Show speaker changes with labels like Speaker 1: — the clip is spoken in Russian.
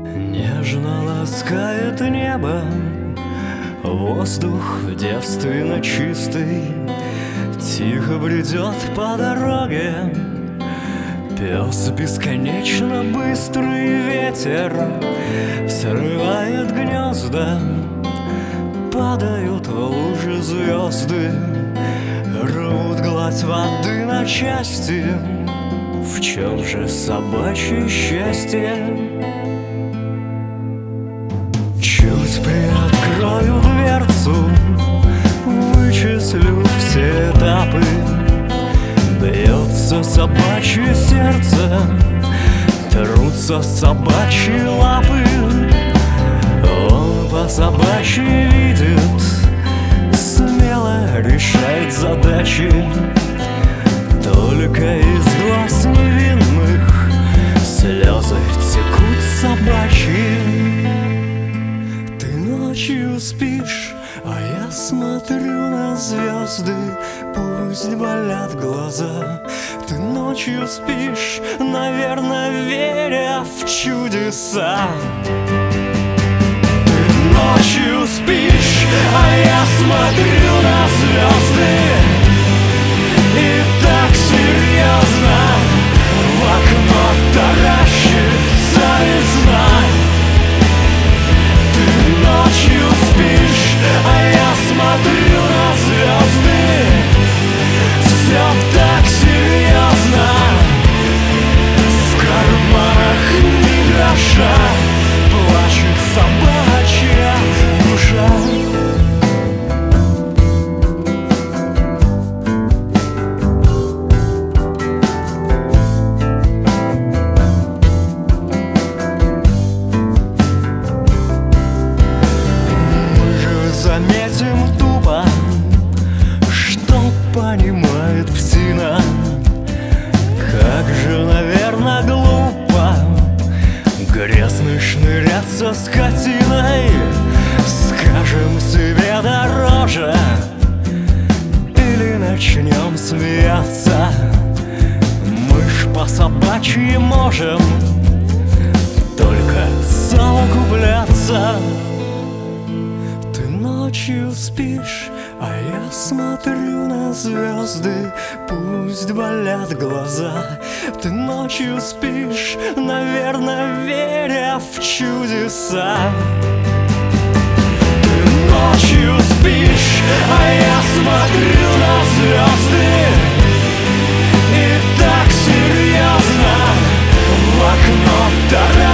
Speaker 1: Нежно ласкает небо, воздух девственно чистый, тихо бредет по дороге пес бесконечно быстрый. Ветер срывает гнезда, падают в лужи звезды, рвут гладь воды на части. В чем же собачье счастье? Чуть приоткрою дверцу, вычислю все этапы. Бьется собачье сердце, трутся собачьи лапы. Он по собачьи видит, смело решает задачи. Только из глаз невинных слезы текут собачьи. Ты ночью спишь, а я смотрю на звезды, пусть болят глаза. Ты ночью спишь, наверное, веря в чудеса. Ты ночью спишь, а я смотрю на звезды. И так серьезно в окно таращится весна. Ты ночью спишь, а я смотрю на звезды. Все так серьезно, в карманах ни гроша, плачет собачья душа. Заметим тупо, что понимает псина. Как же, наверное, глупо грязно шныряться скотиной. Скажем себе дороже или начнем смеяться. Мы ж по собачьи можем только совокупляться. Ночью спишь, а я смотрю на звезды, пусть болят глаза. Ты ночью спишь, наверное, веря в чудеса. Ты ночью спишь, а я смотрю на звезды. И так серьезно в окно таращится.